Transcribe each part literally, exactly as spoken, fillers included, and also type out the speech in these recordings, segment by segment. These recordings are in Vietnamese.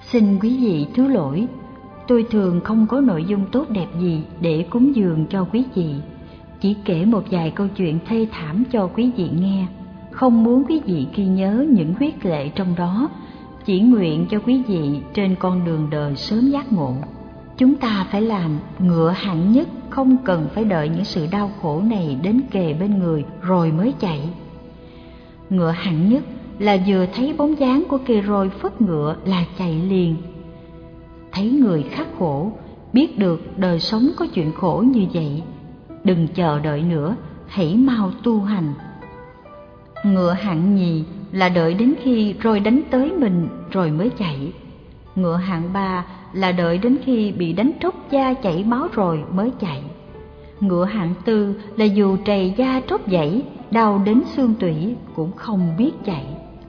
Xin quý vị thứ lỗi, tôi thường không có nội dung tốt đẹp gì để cúng dường cho quý vị, chỉ kể một vài câu chuyện thê thảm cho quý vị nghe, không muốn quý vị ghi nhớ những huyết lệ trong đó, chỉ nguyện cho quý vị trên con đường đời sớm giác ngộ. Chúng ta phải làm ngựa hạng nhất, không cần phải đợi những sự đau khổ này đến kề bên người rồi mới chạy. Ngựa hạng nhất là vừa thấy bóng dáng của cây roi phất ngựa là chạy liền. Thấy người khắc khổ, biết được đời sống có chuyện khổ như vậy, đừng chờ đợi nữa, hãy mau tu hành. Ngựa hạng nhì là đợi đến khi roi đánh tới mình rồi mới chạy. Ngựa hạng ba là đợi đến khi bị đánh tróc da chảy máu rồi mới chạy. Ngựa hạng tư là dù trầy da tróc dãy, đau đến xương tủy cũng không biết chạy.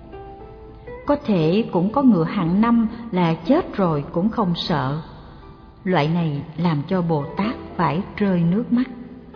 Có thể cũng có ngựa hạng năm là chết rồi cũng không sợ. Loại này làm cho Bồ Tát phải rơi nước mắt.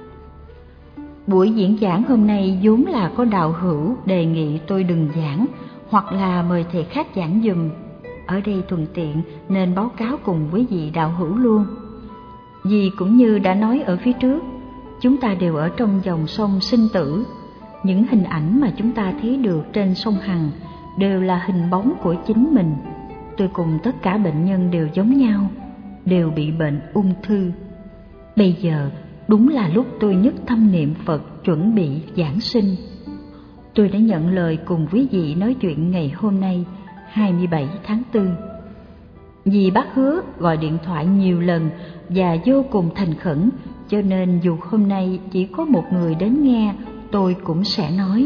Buổi diễn giảng hôm nay vốn là có đạo hữu đề nghị tôi đừng giảng, hoặc là mời thầy khác giảng giùm. Ở đây thuận tiện nên báo cáo cùng với vị đạo hữu luôn. Vì cũng như đã nói ở phía trước, chúng ta đều ở trong dòng sông sinh tử. Những hình ảnh mà chúng ta thấy được trên sông Hằng đều là hình bóng của chính mình. Tôi cùng tất cả bệnh nhân đều giống nhau, đều bị bệnh ung thư. Bây giờ đúng là lúc tôi nhất tâm niệm Phật chuẩn bị giảng sinh. Tôi đã nhận lời cùng quý vị nói chuyện ngày hôm nay, hai mươi bảy tháng tư. Vì bác hứa gọi điện thoại nhiều lần và vô cùng thành khẩn, cho nên dù hôm nay chỉ có một người đến nghe, tôi cũng sẽ nói.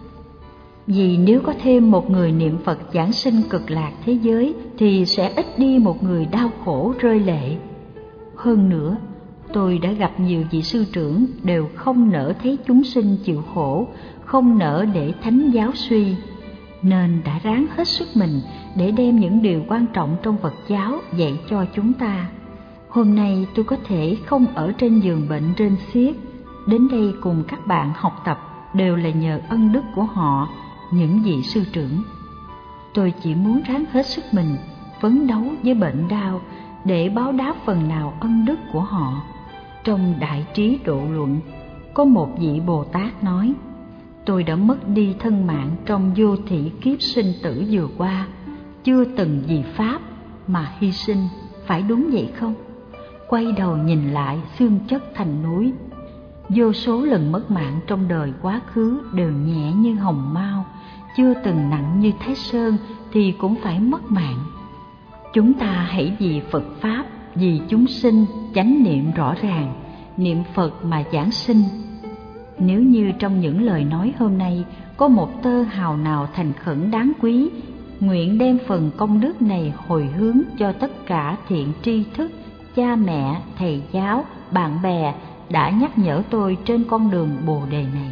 Vì nếu có thêm một người niệm Phật giảng sinh cực lạc thế giới thì sẽ ít đi một người đau khổ rơi lệ. Hơn nữa, tôi đã gặp nhiều vị sư trưởng đều không nỡ thấy chúng sinh chịu khổ, không nỡ để thánh giáo suy, nên đã ráng hết sức mình để đem những điều quan trọng trong Phật giáo dạy cho chúng ta. Hôm nay tôi có thể không ở trên giường bệnh rên xiết, đến đây cùng các bạn học tập đều là nhờ ân đức của họ, những vị sư trưởng. Tôi chỉ muốn ráng hết sức mình, phấn đấu với bệnh đau để báo đáp phần nào ân đức của họ. Trong Đại Trí Độ Luận, có một vị Bồ Tát nói, tôi đã mất đi thân mạng trong vô thị kiếp sinh tử vừa qua, chưa từng vì Pháp mà hy sinh, phải đúng vậy không? Quay đầu nhìn lại xương chất thành núi, vô số lần mất mạng trong đời quá khứ đều nhẹ như hồng mao, chưa từng nặng như Thái Sơn thì cũng phải mất mạng. Chúng ta hãy vì Phật Pháp, vì chúng sinh chánh niệm rõ ràng, niệm Phật mà giảng sinh. Nếu như trong những lời nói hôm nay có một tơ hào nào thành khẩn đáng quý, nguyện đem phần công đức này hồi hướng cho tất cả thiện tri thức, cha mẹ, thầy giáo, bạn bè đã nhắc nhở tôi trên con đường Bồ Đề này.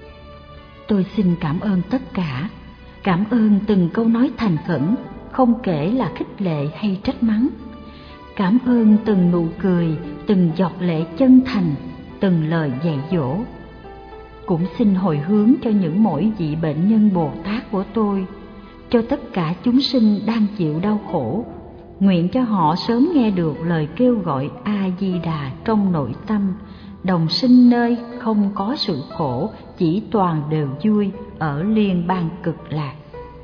Tôi xin cảm ơn tất cả, cảm ơn từng câu nói thành khẩn, không kể là khích lệ hay trách mắng. Cảm ơn từng nụ cười, từng giọt lệ chân thành, từng lời dạy dỗ. Cũng xin hồi hướng cho những mỗi vị bệnh nhân Bồ Tát của tôi, cho tất cả chúng sinh đang chịu đau khổ. Nguyện cho họ sớm nghe được lời kêu gọi A-di-đà trong nội tâm, đồng sinh nơi không có sự khổ, chỉ toàn đều vui ở liên bang cực lạc.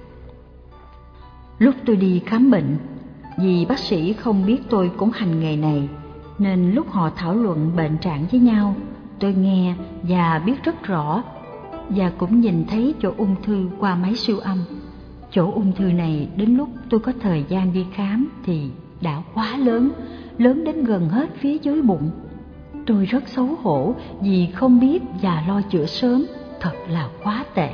Lúc tôi đi khám bệnh, vì bác sĩ không biết tôi cũng hành nghề này, nên lúc họ thảo luận bệnh trạng với nhau, tôi nghe và biết rất rõ, và cũng nhìn thấy chỗ ung thư qua máy siêu âm. Chỗ ung thư này đến lúc tôi có thời gian đi khám thì đã quá lớn, lớn đến gần hết phía dưới bụng. Tôi rất xấu hổ vì không biết và lo chữa sớm, thật là quá tệ.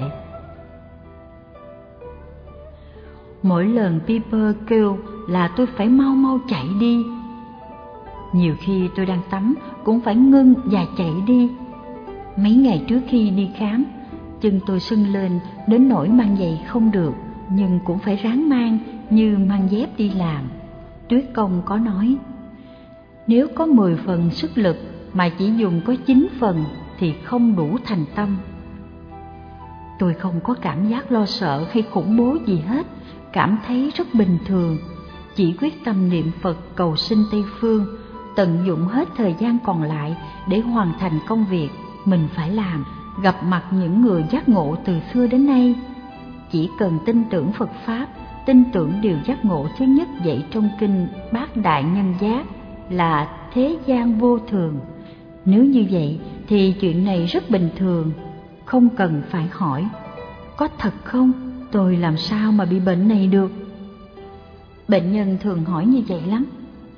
Mỗi lần Piper kêu là tôi phải mau mau chạy đi. Nhiều khi tôi đang tắm cũng phải ngưng và chạy đi. Mấy ngày trước khi đi khám, chân tôi sưng lên đến nỗi mang giày không được, nhưng cũng phải ráng mang như mang dép đi làm. Tuyết Công có nói, nếu có mười phần sức lực mà chỉ dùng có chín phần thì không đủ thành tâm. Tôi không có cảm giác lo sợ hay khủng bố gì hết, cảm thấy rất bình thường. chỉ quyết tâm niệm Phật cầu sinh Tây Phương, tận dụng hết thời gian còn lại để hoàn thành công việc mình phải làm, gặp mặt những người giác ngộ từ xưa đến nay. Chỉ cần tin tưởng Phật Pháp, tin tưởng điều giác ngộ thứ nhất dạy trong kinh Bát Đại Nhân Giác là thế gian vô thường. Nếu như vậy thì chuyện này rất bình thường, không cần phải hỏi có thật không, tôi làm sao mà bị bệnh này được. Bệnh nhân thường hỏi như vậy lắm.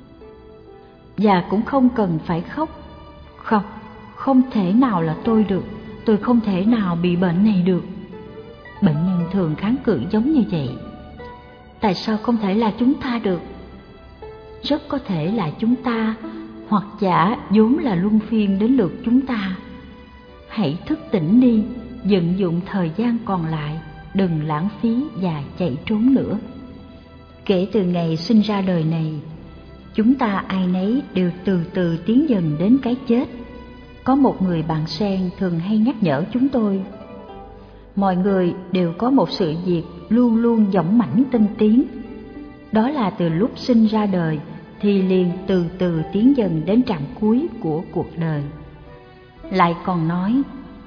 Và cũng không cần phải khóc. Không, không thể nào là tôi được, tôi không thể nào bị bệnh này được. Bệnh nhân thường kháng cự giống như vậy. Tại sao không thể là chúng ta được? Rất có thể là chúng ta, hoặc giả vốn là luân phiên đến lượt chúng ta. Hãy thức tỉnh đi, vận dụng thời gian còn lại, đừng lãng phí và chạy trốn nữa. Kể từ ngày sinh ra đời này, chúng ta ai nấy đều từ từ tiến dần đến cái chết. Có một người bạn sen thường hay nhắc nhở chúng tôi, mọi người đều có một sự việc luôn luôn dõng mãnh tinh tiến. Đó là từ lúc sinh ra đời thì liền từ từ tiến dần đến trạm cuối của cuộc đời. Lại còn nói,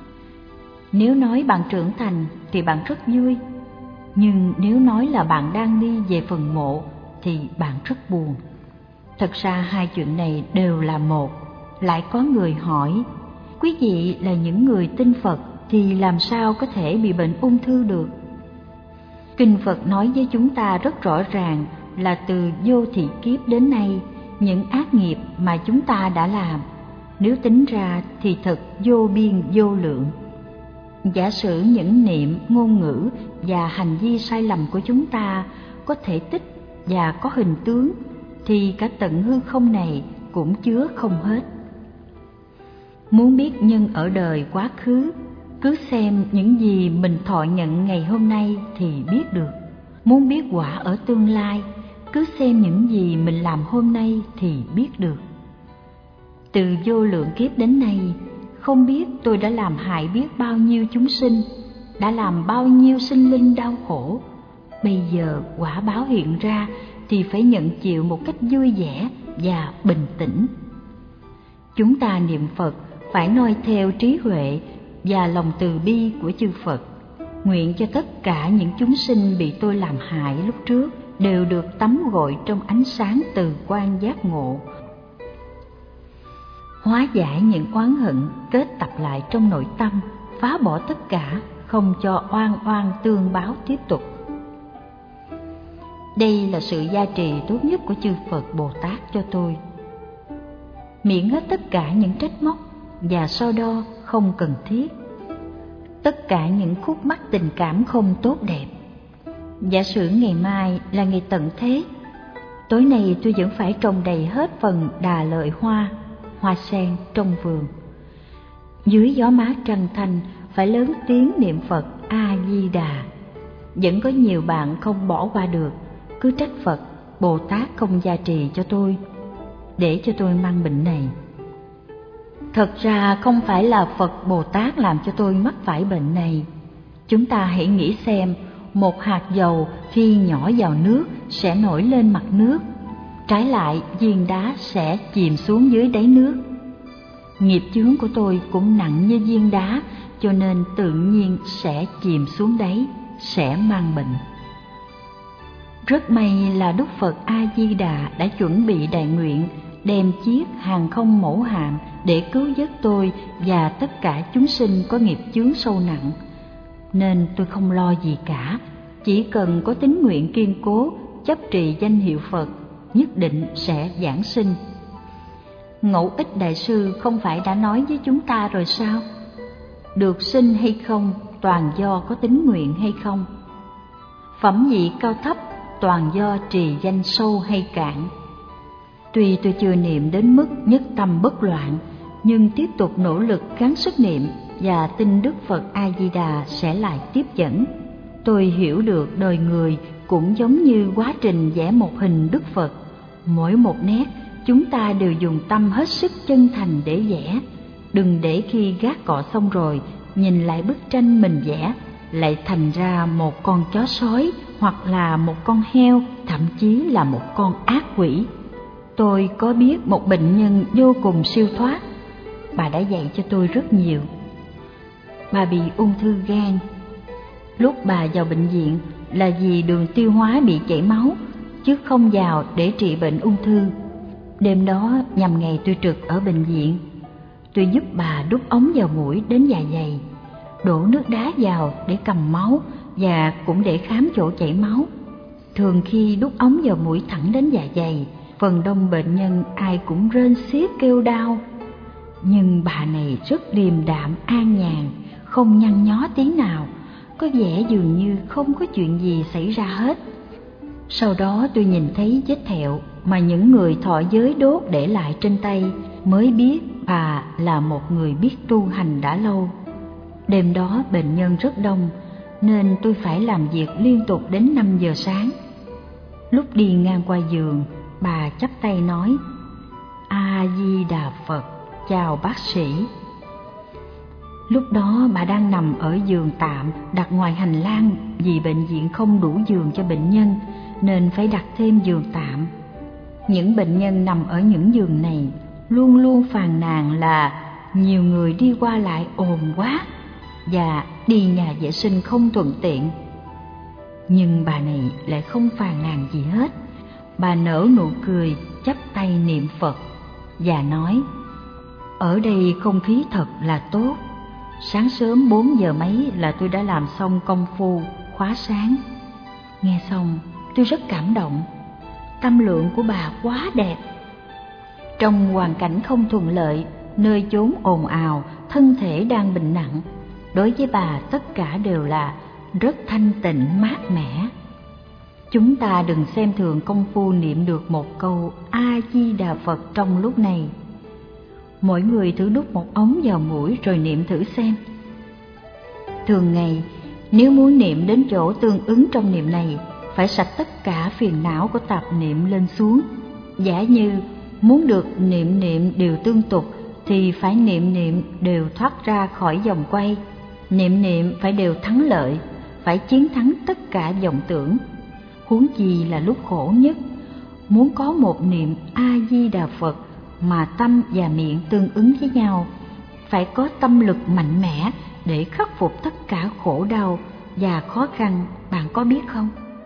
nếu nói bạn trưởng thành thì bạn rất vui, nhưng nếu nói là bạn đang đi về phần mộ thì bạn rất buồn. Thật ra hai chuyện này đều là một. Lại có người hỏi, quý vị là những người tin Phật thì làm sao có thể bị bệnh ung thư được? Kinh Phật nói với chúng ta rất rõ ràng là từ vô thị kiếp đến nay, những ác nghiệp mà chúng ta đã làm, nếu tính ra thì thật vô biên vô lượng. Giả sử những niệm, ngôn ngữ và hành vi sai lầm của chúng ta có thể tích và có hình tướng, thì cả tận hư không này cũng chứa không hết. Muốn biết nhân ở đời quá khứ, cứ xem những gì mình thọ nhận ngày hôm nay thì biết được. Muốn biết quả ở tương lai, cứ xem những gì mình làm hôm nay thì biết được. Từ vô lượng kiếp đến nay, không biết tôi đã làm hại biết bao nhiêu chúng sinh, đã làm bao nhiêu sinh linh đau khổ. Bây giờ quả báo hiện ra thì phải nhận chịu một cách vui vẻ và bình tĩnh. Chúng ta niệm Phật phải noi theo trí huệ và lòng từ bi của chư Phật. Nguyện cho tất cả những chúng sinh bị tôi làm hại lúc trước đều được tắm gội trong ánh sáng từ quan giác ngộ, hóa giải những oán hận kết tập lại trong nội tâm, phá bỏ tất cả, không cho oan oan tương báo tiếp tục. Đây là sự gia trì tốt nhất của chư Phật Bồ Tát cho tôi. Miễn hết tất cả những trách móc và so đo không cần thiết, tất cả những khúc mắc tình cảm không tốt đẹp. Giả sử ngày mai là ngày tận thế, tối nay tôi vẫn phải trồng đầy hết phần đà lợi hoa, hoa sen trong vườn. Dưới gió mát trăng thanh phải lớn tiếng niệm Phật A Di Đà. Vẫn có nhiều bạn không bỏ qua được, cứ trách Phật Bồ Tát không gia trì cho tôi, để cho tôi mang bệnh này. Thật ra không phải là Phật Bồ Tát làm cho tôi mắc phải bệnh này. Chúng ta hãy nghĩ xem, một hạt dầu khi nhỏ vào nước sẽ nổi lên mặt nước, trái lại viên đá sẽ chìm xuống dưới đáy nước. Nghiệp chướng của tôi cũng nặng như viên đá, cho nên tự nhiên sẽ chìm xuống đáy, sẽ mang bệnh. Rất may là Đức Phật A Di Đà đã chuẩn bị đại nguyện đem chiếc hàng không mẫu hạm để cứu vớt tôi và tất cả chúng sinh có nghiệp chướng sâu nặng, nên tôi không lo gì cả. Chỉ cần có tín nguyện kiên cố, chấp trì danh hiệu Phật, nhất định sẽ giảng sinh. Ngẫu Ích Đại Sư không phải đã nói với chúng ta rồi sao? Được sinh hay không toàn do có tín nguyện hay không. Phẩm vị cao thấp toàn do trì danh sâu hay cạn. Tuy tôi chưa niệm đến mức nhất tâm bất loạn, nhưng tiếp tục nỗ lực gắng sức niệm và tin Đức Phật A Di Đà sẽ lại tiếp dẫn. Tôi hiểu được đời người cũng giống như quá trình vẽ một hình Đức Phật. Mỗi một nét chúng ta đều dùng tâm hết sức chân thành để vẽ. Đừng để khi gác cọ xong rồi, nhìn lại bức tranh mình vẽ lại thành ra một con chó sói, hoặc là một con heo, thậm chí là một con ác quỷ. Tôi có biết một bệnh nhân vô cùng siêu thoát. Bà đã dạy cho tôi rất nhiều. Bà bị ung thư gan. Lúc bà vào bệnh viện là vì đường tiêu hóa bị chảy máu, chứ không vào để trị bệnh ung thư. Đêm đó nhằm ngày tôi trực ở bệnh viện, tôi giúp bà đút ống vào mũi đến dạ dày, đổ nước đá vào để cầm máu và cũng để khám chỗ chảy máu. Thường khi đút ống vào mũi thẳng đến dạ dày, phần đông bệnh nhân ai cũng rên xiết kêu đau. Nhưng bà này rất điềm đạm an nhàn, không nhăn nhó tí nào, có vẻ dường như không có chuyện gì xảy ra hết. Sau đó tôi nhìn thấy vết thẹo mà những người thọ giới đốt để lại trên tay, mới biết bà là một người biết tu hành đã lâu. Đêm đó bệnh nhân rất đông, nên tôi phải làm việc liên tục đến năm giờ sáng. Lúc đi ngang qua giường, bà chắp tay nói: A Di Đà Phật, chào bác sĩ. Lúc đó bà đang nằm ở giường tạm đặt ngoài hành lang, vì bệnh viện không đủ giường cho bệnh nhân nên phải đặt thêm giường tạm. Những bệnh nhân nằm ở những giường này luôn luôn phàn nàn là nhiều người đi qua lại ồn quá và đi nhà vệ sinh không thuận tiện. Nhưng bà này lại không phàn nàn gì hết. Bà nở nụ cười, chắp tay niệm Phật và nói: ở đây không khí thật là tốt. Sáng sớm bốn giờ mấy là tôi đã làm xong công phu khóa sáng. Nghe xong tôi rất cảm động. Tâm lượng của bà quá đẹp. Trong hoàn cảnh không thuận lợi, nơi chốn ồn ào, thân thể đang bệnh nặng, đối với bà tất cả đều là rất thanh tịnh mát mẻ. Chúng ta đừng xem thường công phu niệm được một câu A Di Đà Phật trong lúc này. Mỗi người thử đút một ống vào mũi rồi niệm thử xem. Thường ngày, nếu muốn niệm đến chỗ tương ứng trong niệm này, phải sạch tất cả phiền não của tạp niệm lên xuống. Giả như muốn được niệm niệm đều tương tục thì phải niệm niệm đều thoát ra khỏi vòng quay. Niệm niệm phải đều thắng lợi, phải chiến thắng tất cả vọng tưởng. Huống chi là lúc khổ nhất, muốn có một niệm A Di Đà Phật mà tâm và miệng tương ứng với nhau, phải có tâm lực mạnh mẽ để khắc phục tất cả khổ đau và khó khăn, bạn có biết không?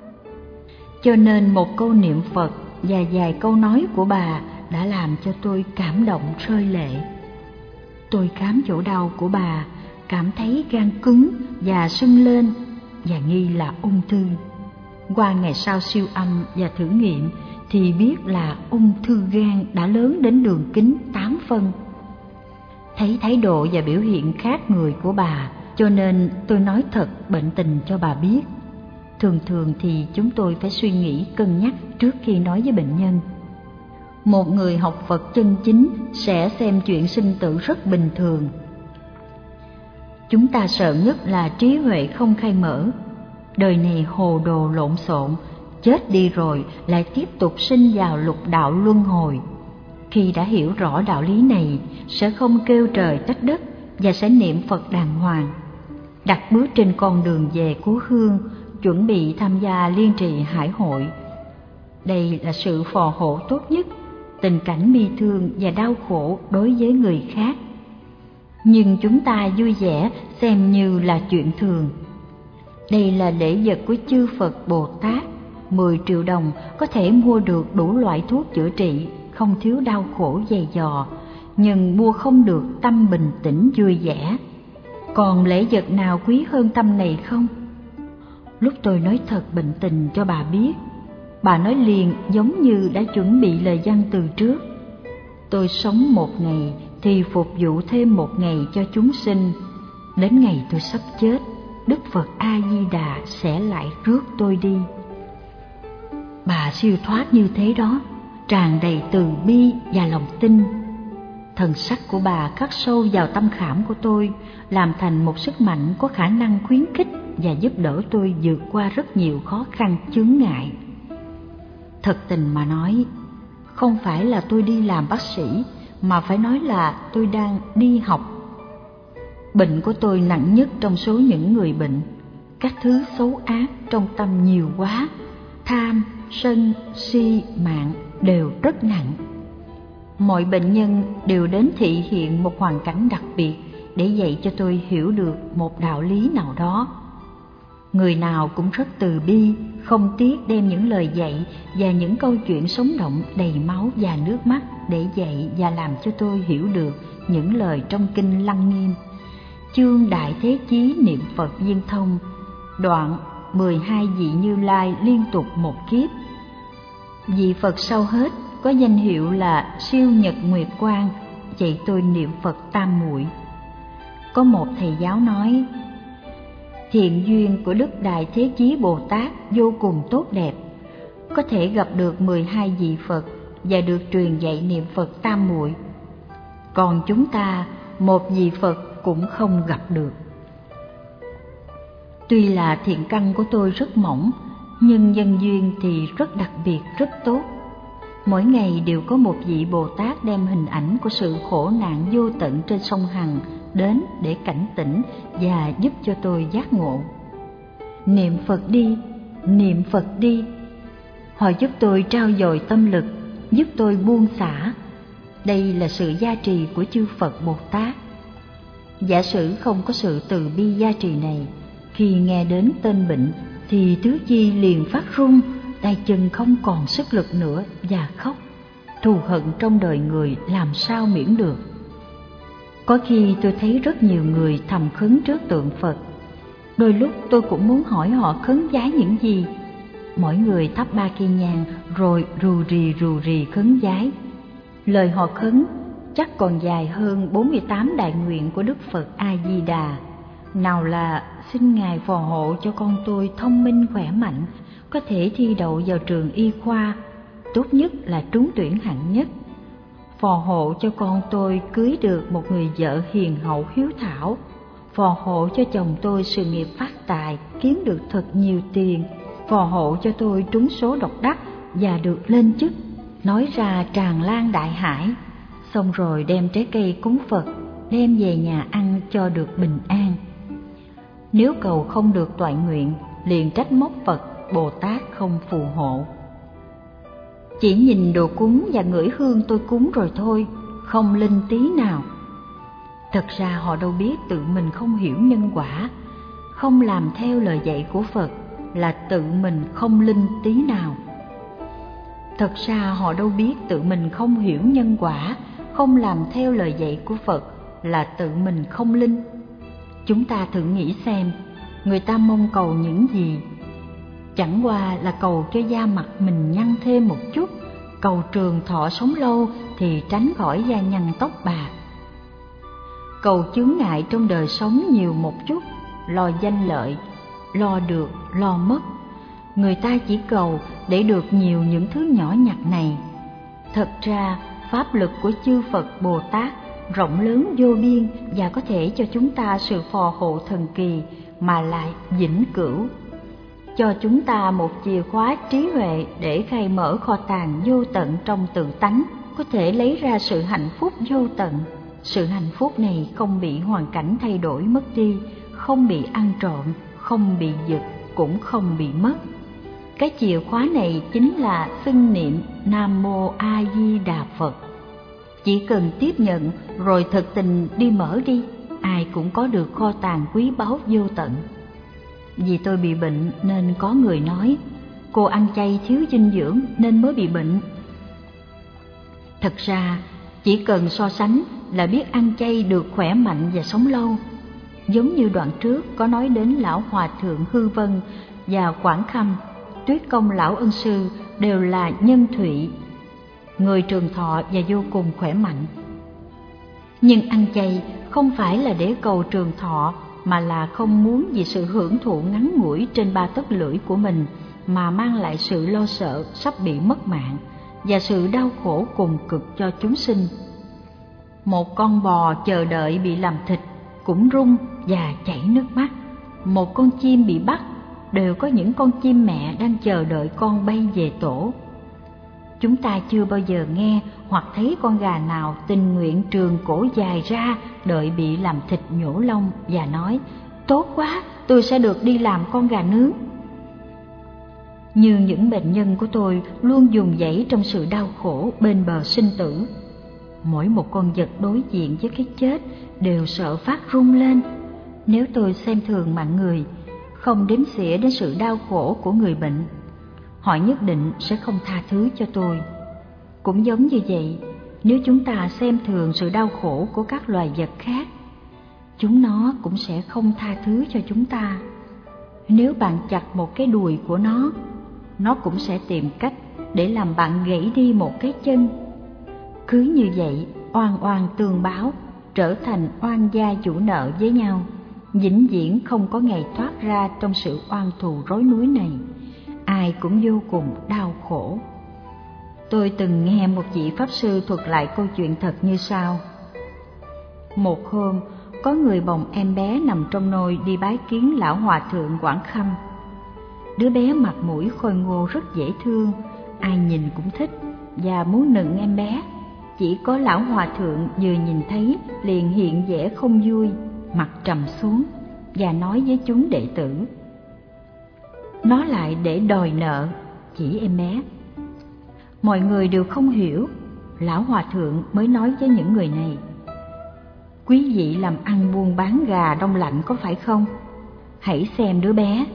Cho nên một câu niệm Phật và vài câu nói của bà đã làm cho tôi cảm động rơi lệ. Tôi khám chỗ đau của bà, cảm thấy gan cứng và sưng lên và nghi là ung thư. Qua ngày sau siêu âm và thử nghiệm thì biết là ung thư gan đã lớn đến đường kính tám phân. Thấy thái độ và biểu hiện khác người của bà, cho nên tôi nói thật bệnh tình cho bà biết. Thường thường thì chúng tôi phải suy nghĩ cân nhắc trước khi nói với bệnh nhân. Một người học Phật chân chính sẽ xem chuyện sinh tử rất bình thường. Chúng ta sợ nhất là trí huệ không khai mở. Đời này hồ đồ lộn xộn, chết đi rồi lại tiếp tục sinh vào lục đạo luân hồi. Khi đã hiểu rõ đạo lý này, sẽ không kêu trời trách đất và sẽ niệm Phật đàng hoàng, đặt bước trên con đường về cố hương, chuẩn bị tham gia liên trì hải hội. Đây là sự phò hộ tốt nhất, tình cảnh bi thương và đau khổ đối với người khác. Nhưng chúng ta vui vẻ xem như là chuyện thường. Đây là lễ vật của chư Phật Bồ Tát. Mười triệu đồng có thể mua được đủ loại thuốc chữa trị, không thiếu đau khổ dày dò, nhưng mua không được tâm bình tĩnh vui vẻ. Còn lễ vật nào quý hơn tâm này không? Lúc tôi nói thật bệnh tình cho bà biết, bà nói liền giống như đã chuẩn bị lời văn từ trước. Tôi sống một ngày thì phục vụ thêm một ngày cho chúng sinh. Đến ngày tôi sắp chết, Đức Phật A Di Đà sẽ lại rước tôi đi. Bà siêu thoát như thế đó, tràn đầy từ bi và lòng tin. Thần sắc của bà khắc sâu vào tâm khảm của tôi, làm thành một sức mạnh có khả năng khuyến khích và giúp đỡ tôi vượt qua rất nhiều khó khăn chướng ngại. Thật tình mà nói, không phải là tôi đi làm bác sĩ, mà phải nói là tôi đang đi học. Bệnh của tôi nặng nhất trong số những người bệnh. các thứ xấu ác trong tâm nhiều quá, tham, sân, si, mạng đều rất nặng. Mọi bệnh nhân đều đến thị hiện một hoàn cảnh đặc biệt để dạy cho tôi hiểu được một đạo lý nào đó. Người nào cũng rất từ bi, không tiếc đem những lời dạy và những câu chuyện sống động đầy máu và nước mắt để dạy và làm cho tôi hiểu được những lời trong kinh Lăng Nghiêm. Chương Đại Thế Chí Niệm Phật Viên Thông, đoạn mười hai vị Như Lai liên tục một kiếp. Vị Phật sau hết có danh hiệu là Siêu Nhật Nguyệt Quang, dạy tôi niệm Phật tam muội. Có một thầy giáo nói, thiện duyên của Đức Đại Thế Chí Bồ Tát vô cùng tốt đẹp, có thể gặp được mười hai vị Phật và được truyền dạy niệm Phật tam muội. Còn chúng ta một vị Phật cũng không gặp được. Tuy là thiện căn của tôi rất mỏng, nhưng nhân duyên thì rất đặc biệt, rất tốt. Mỗi ngày đều có một vị Bồ Tát đem hình ảnh của sự khổ nạn vô tận trên sông Hằng đến để cảnh tỉnh và giúp cho tôi giác ngộ. Niệm Phật đi, niệm Phật đi. Họ giúp tôi trao dồi tâm lực, giúp tôi buông xả. Đây là sự gia trì của chư Phật Bồ Tát. Giả sử không có sự từ bi gia trì này, khi nghe đến tên bệnh thì tứ chi liền phát run, tay chân không còn sức lực nữa và khóc. Thù hận trong đời người làm sao miễn được. Có khi tôi thấy rất nhiều người thầm khấn trước tượng Phật. Đôi lúc tôi cũng muốn hỏi họ khấn vái những gì. Mỗi người thắp ba cây nhang rồi rù rì rù rì khấn vái. Lời họ khấn chắc còn dài hơn bốn mươi tám đại nguyện của Đức Phật A-di-đà. Nào là xin Ngài phò hộ cho con tôi thông minh khỏe mạnh, có thể thi đậu vào trường y khoa, tốt nhất là trúng tuyển hạng nhất. Phò hộ cho con tôi cưới được một người vợ hiền hậu hiếu thảo. Phò hộ cho chồng tôi sự nghiệp phát tài, kiếm được thật nhiều tiền. Phò hộ cho tôi trúng số độc đắc và được lên chức. Nói ra tràn lan đại hải. Xong rồi đem trái cây cúng Phật, đem về nhà ăn cho được bình an. Nếu cầu không được toại nguyện, liền trách móc Phật Bồ Tát không phù hộ. Chỉ nhìn đồ cúng và ngửi hương tôi cúng rồi thôi, không linh tí nào. Thật ra họ đâu biết tự mình không hiểu nhân quả, không làm theo lời dạy của Phật là tự mình không linh tí nào. Thật ra họ đâu biết tự mình không hiểu nhân quả, không làm theo lời dạy của Phật là tự mình không linh. Chúng ta thử nghĩ xem, người ta mong cầu những gì? Chẳng qua là cầu cho da mặt mình nhăn thêm một chút, cầu trường thọ sống lâu thì tránh khỏi da nhăn tóc bạc. Cầu chướng ngại trong đời sống nhiều một chút, lo danh lợi, lo được, lo mất. Người ta chỉ cầu để được nhiều những thứ nhỏ nhặt này. Thật ra, pháp lực của chư Phật Bồ Tát rộng lớn vô biên và có thể cho chúng ta sự phò hộ thần kỳ mà lại vĩnh cửu. Cho chúng ta một chìa khóa trí huệ để khai mở kho tàng vô tận trong tự tánh, có thể lấy ra sự hạnh phúc vô tận. Sự hạnh phúc này không bị hoàn cảnh thay đổi mất đi, không bị ăn trộm, không bị giật, cũng không bị mất. Cái chìa khóa này chính là xưng niệm Nam Mô A Di Đà Phật. Chỉ cần tiếp nhận rồi thực tình đi mở đi, ai cũng có được kho tàng quý báu vô tận. Vì tôi bị bệnh nên có người nói, cô ăn chay thiếu dinh dưỡng nên mới bị bệnh. Thật ra, chỉ cần so sánh là biết ăn chay được khỏe mạnh và sống lâu. Giống như đoạn trước có nói đến Lão Hòa Thượng Hư Vân và Quảng Khâm, Tuyết Công Lão Ân Sư đều là nhân thụy, người trường thọ và vô cùng khỏe mạnh. Nhưng ăn chay không phải là để cầu trường thọ, mà là không muốn vì sự hưởng thụ ngắn ngủi trên ba tấc lưỡi của mình mà mang lại sự lo sợ sắp bị mất mạng và sự đau khổ cùng cực cho chúng sinh. Một con bò chờ đợi bị làm thịt cũng run và chảy nước mắt. Một con chim bị bắt, đều có những con chim mẹ đang chờ đợi con bay về tổ. Chúng ta chưa bao giờ nghe hoặc thấy con gà nào tình nguyện trường cổ dài ra đợi bị làm thịt nhổ lông và nói, tốt quá, tôi sẽ được đi làm con gà nướng. Như những bệnh nhân của tôi luôn dùng dãy trong sự đau khổ bên bờ sinh tử. Mỗi một con vật đối diện với cái chết đều sợ phát run lên. Nếu tôi xem thường mạng người, không đếm xỉa đến sự đau khổ của người bệnh, họ nhất định sẽ không tha thứ cho tôi. Cũng giống như vậy, nếu chúng ta xem thường sự đau khổ của các loài vật khác, chúng nó cũng sẽ không tha thứ cho chúng ta. Nếu bạn chặt một cái đùi của nó, nó cũng sẽ tìm cách để làm bạn gãy đi một cái chân. Cứ như vậy, oan oan tương báo, trở thành oan gia chủ nợ với nhau, vĩnh viễn không có ngày thoát ra trong sự oan thù rối núi này. Ai cũng vô cùng đau khổ. Tôi từng nghe một vị pháp sư thuật lại câu chuyện thật như sau. Một hôm, có người bồng em bé nằm trong nôi đi bái kiến lão hòa thượng Quảng Khâm. Đứa bé mặt mũi khôi ngô rất dễ thương, ai nhìn cũng thích và muốn nựng em bé. Chỉ có lão hòa thượng vừa nhìn thấy liền hiện vẻ không vui, mặt trầm xuống và nói với chúng đệ tử: nó lại để đòi nợ, chỉ em bé. Mọi người đều không hiểu, lão hòa thượng mới nói với những người này: quý vị làm ăn buôn bán gà đông lạnh có phải không? Hãy xem đứa bé.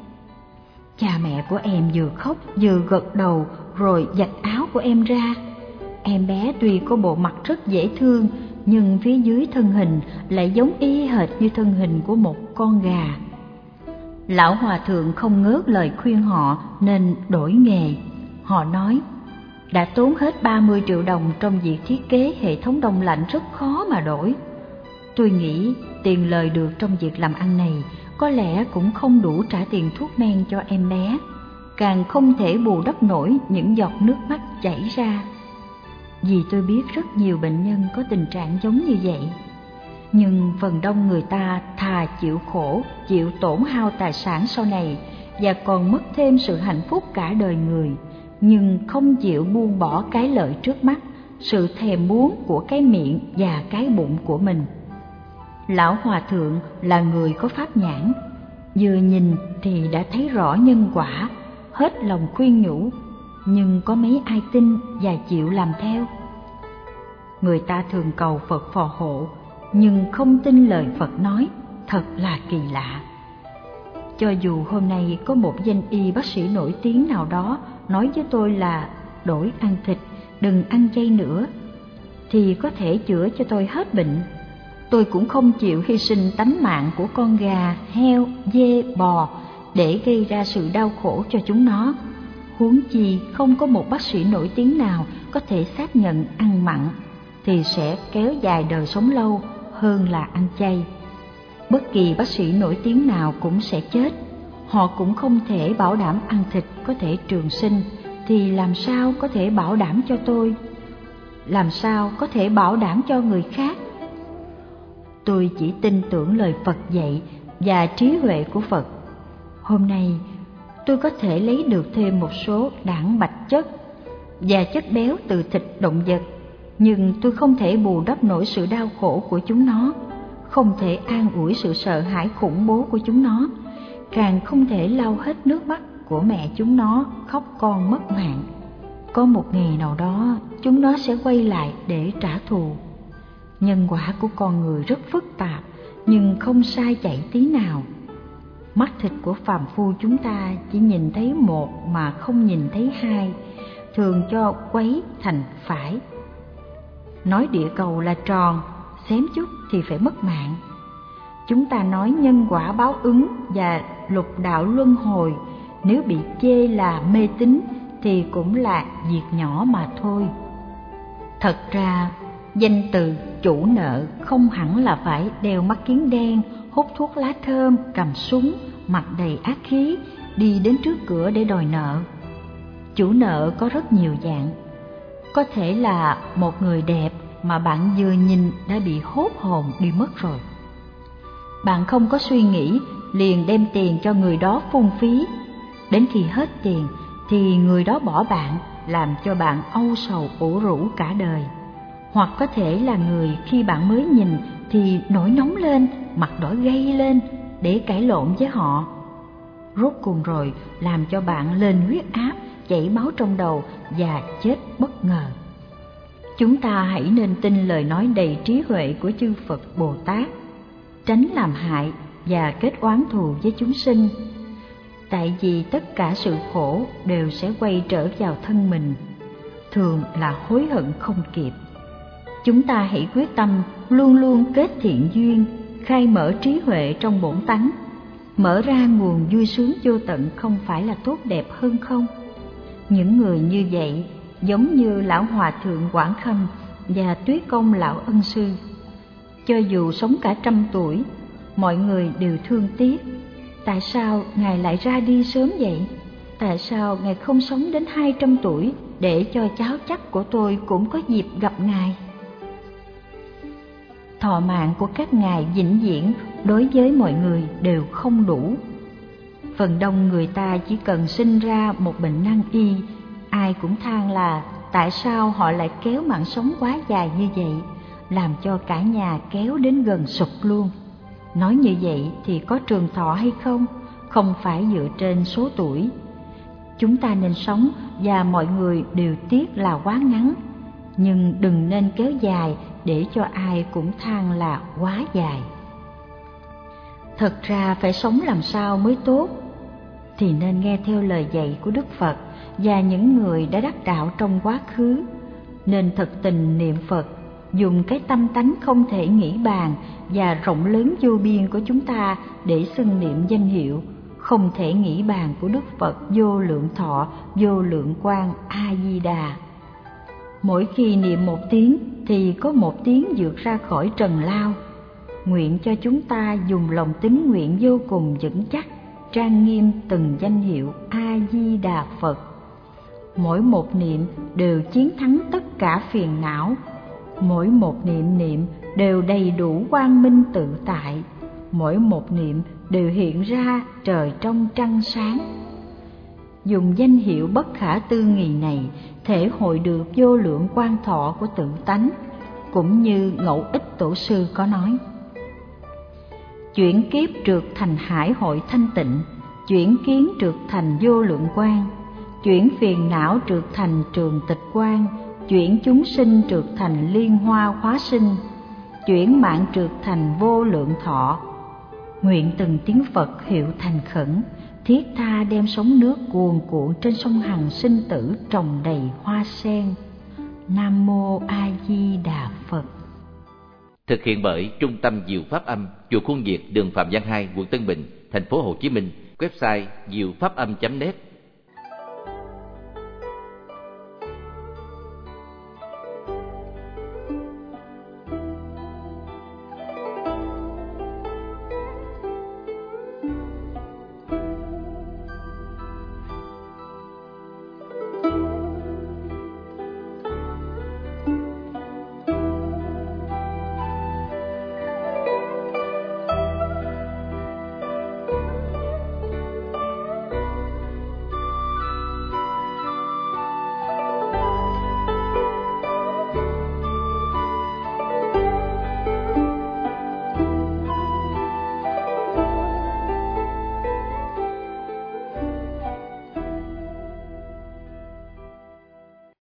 Cha mẹ của em vừa khóc vừa gật đầu rồi giặt áo của em ra. Em bé tuy có bộ mặt rất dễ thương, nhưng phía dưới thân hình lại giống y hệt như thân hình của một con gà. Lão hòa thượng không ngớt lời khuyên họ nên đổi nghề. Họ nói: đã tốn hết ba mươi triệu đồng trong việc thiết kế hệ thống đông lạnh rất khó mà đổi. Tôi nghĩ tiền lời được trong việc làm ăn này có lẽ cũng không đủ trả tiền thuốc men cho em bé, càng không thể bù đắp nổi những giọt nước mắt chảy ra. Vì tôi biết rất nhiều bệnh nhân có tình trạng giống như vậy. Nhưng phần đông người ta thà chịu khổ, chịu tổn hao tài sản sau này và còn mất thêm sự hạnh phúc cả đời người, nhưng không chịu buông bỏ cái lợi trước mắt, sự thèm muốn của cái miệng và cái bụng của mình. Lão hòa thượng là người có pháp nhãn, vừa nhìn thì đã thấy rõ nhân quả, hết lòng khuyên nhủ, nhưng có mấy ai tin và chịu làm theo. Người ta thường cầu Phật phò hộ, nhưng không tin lời Phật nói, thật là kỳ lạ. Cho dù hôm nay có một danh y bác sĩ nổi tiếng nào đó nói với tôi là đổi ăn thịt, đừng ăn chay nữa, thì có thể chữa cho tôi hết bệnh, tôi cũng không chịu hy sinh tánh mạng của con gà, heo, dê, bò để gây ra sự đau khổ cho chúng nó. Huống chi không có một bác sĩ nổi tiếng nào có thể xác nhận ăn mặn thì sẽ kéo dài đời sống lâu hơn là ăn chay. Bất kỳ bác sĩ nổi tiếng nào cũng sẽ chết, họ cũng không thể bảo đảm ăn thịt có thể trường sinh, thì làm sao có thể bảo đảm cho tôi? Làm sao có thể bảo đảm cho người khác? Tôi chỉ tin tưởng lời Phật dạy và trí huệ của Phật. Hôm nay tôi có thể lấy được thêm một số đạm bạch chất và chất béo từ thịt động vật, nhưng tôi không thể bù đắp nổi sự đau khổ của chúng nó, không thể an ủi sự sợ hãi khủng bố của chúng nó, càng không thể lau hết nước mắt của mẹ chúng nó khóc con mất mạng. Có một ngày nào đó chúng nó sẽ quay lại để trả thù. Nhân quả của con người rất phức tạp, nhưng không sai chạy tí nào. Mắt thịt của phàm phu chúng ta chỉ nhìn thấy một mà không nhìn thấy hai, thường cho quấy thành phải. Nói địa cầu là tròn, xém chút thì phải mất mạng. Chúng ta nói nhân quả báo ứng và lục đạo luân hồi, nếu bị chê là mê tín thì cũng là việc nhỏ mà thôi. Thật ra, danh từ chủ nợ không hẳn là phải đeo mắt kiếng đen, hút thuốc lá thơm, cầm súng, mặt đầy ác khí, đi đến trước cửa để đòi nợ. Chủ nợ có rất nhiều dạng. Có thể là một người đẹp mà bạn vừa nhìn đã bị hốt hồn đi mất rồi. Bạn không có suy nghĩ, liền đem tiền cho người đó phung phí. Đến khi hết tiền thì người đó bỏ bạn, làm cho bạn âu sầu ủ rũ cả đời. Hoặc có thể là người khi bạn mới nhìn thì nổi nóng lên, mặt đỏ gay lên, để cãi lộn với họ. Rốt cuộc rồi làm cho bạn lên huyết áp, chảy máu trong đầu và chết bất ngờ. Chúng ta hãy nên tin lời nói đầy trí huệ của chư Phật Bồ Tát, tránh làm hại và kết oán thù với chúng sinh. Tại vì tất cả sự khổ đều sẽ quay trở vào thân mình, thường là hối hận không kịp. Chúng ta hãy quyết tâm luôn luôn kết thiện duyên, khai mở trí huệ trong bổn tánh, mở ra nguồn vui sướng vô tận, không phải là tốt đẹp hơn không? Những người như vậy giống như Lão Hòa Thượng Quảng Khâm và Tuyết Công Lão Ân Sư. Cho dù sống cả trăm tuổi, mọi người đều thương tiếc. Tại sao Ngài lại ra đi sớm vậy? Tại sao Ngài không sống đến hai trăm tuổi để cho cháu chắc của tôi cũng có dịp gặp Ngài? Thọ mạng của các ngài vĩnh viễn đối với mọi người đều không đủ. Phần đông người ta chỉ cần sinh ra một bệnh nan y, ai cũng than là tại sao họ lại kéo mạng sống quá dài như vậy, làm cho cả nhà kéo đến gần sụp luôn. Nói như vậy thì có trường thọ hay không? Không phải dựa trên số tuổi. Chúng ta nên sống và mọi người đều tiếc là quá ngắn, nhưng đừng nên kéo dài để cho ai cũng than là quá dài. Thật ra phải sống làm sao mới tốt? Thì nên nghe theo lời dạy của Đức Phật và những người đã đắc đạo trong quá khứ. Nên thật tình niệm Phật, dùng cái tâm tánh không thể nghĩ bàn và rộng lớn vô biên của chúng ta để xưng niệm danh hiệu không thể nghĩ bàn của Đức Phật Vô Lượng Thọ, Vô Lượng Quang A Di Đà. Mỗi khi niệm một tiếng thì có một tiếng vượt ra khỏi trần lao. Nguyện cho chúng ta dùng lòng tín nguyện vô cùng vững chắc, trang nghiêm từng danh hiệu A Di Đà Phật. Mỗi một niệm đều chiến thắng tất cả phiền não. Mỗi một niệm niệm đều đầy đủ quang minh tự tại. Mỗi một niệm đều hiện ra trời trong trăng sáng. Dùng danh hiệu bất khả tư nghì này thể hội được vô lượng quang thọ của tự tánh, cũng như Ngẫu Ích Tổ sư có nói: chuyển kiếp trượt thành hải hội thanh tịnh, chuyển kiến trượt thành vô lượng quang, chuyển phiền não trượt thành trường tịch quang, chuyển chúng sinh trượt thành liên hoa hóa sinh, chuyển mạng trượt thành vô lượng thọ. Nguyện từng tiếng Phật hiệu thành khẩn, thiết tha đem sóng nước cuồn cuộn trên sông Hằng sinh tử trồng đầy hoa sen. Nam mô A Di Đà Phật. Thực hiện bởi Trung tâm Diệu Pháp Âm, chùa Khuôn Việt, đường Phạm Văn hai, quận Tân Bình, thành phố Hồ Chí Minh. Website diệu pháp âm chấm net.